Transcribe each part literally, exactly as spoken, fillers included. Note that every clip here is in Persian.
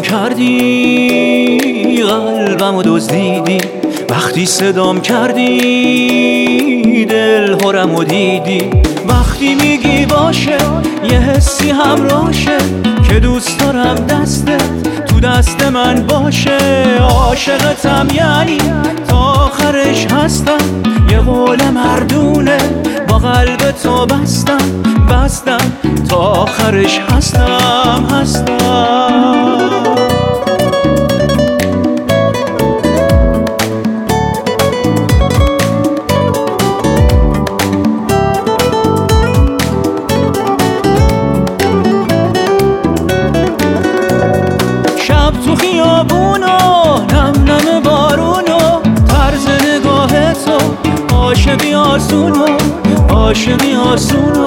صدام کردی، قلبمو دزدیدی، وقتی صدام کردی دل هرمو دیدی. وقتی میگی باشه یه حسی همراشه که دوست دارم دستت تو دست من باشه. عاشقتم یعنی تا آخرش هستم، یه قول مردونه با قلب تو بستم بستم تا آخرش هستم هستم. شب تو خیابونو نم نم بارونو، طرز نگاه تو عاشقی آسونو عاشقی آسونو.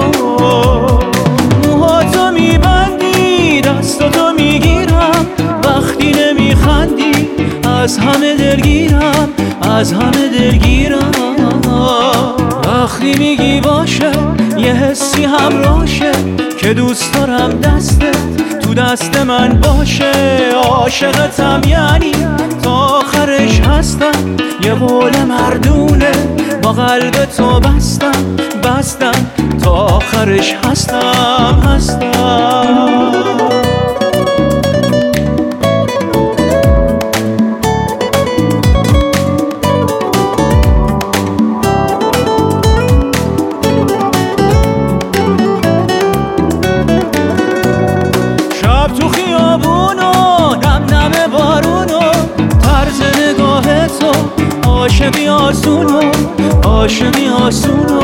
موهاتو میبندی دستاتو میگیرم، وقتی نمیخندی از همه دلگیرم از همه دلگیرم. وقتی میگی باشه یه حسی همراشه که دوست دارم دستت تو دست من باشه. عاشقتم یعنی تا آخرش هستم، یه قول مردونه با قلب تو بستم بستم تا آخرش هستم هستم. تو خیابونو نم نم بارونو، طرز نگاه تو عاشقی آسونو عاشقی آسونو.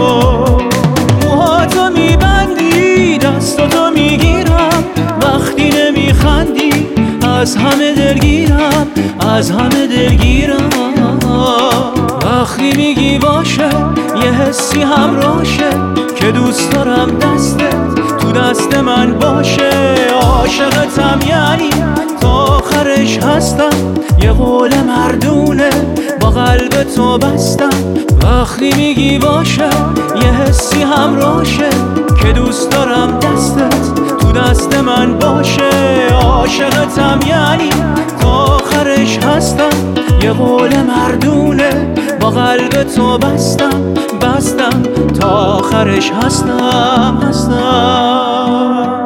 موهاتو میبندی دستاتو میگیرم، وقتی نمیخندی از همه دلگیرم از همه دلگیرم. وقتی میگی باشه یه حسی همراشه که دوست دارم دستت تو دست من باشه. عاشقتم یعنی تا آخرش هستم، یه قول مردونه با قلب تو بستم. وقتی میگی باشه یه حسی همراشه که دوست دارم دستت تو دست من باشه. عاشقتم یعنی تا آخرش هستم، یه قول مردونه با قلب تو بستم بستم تا آخرش هستم هستم.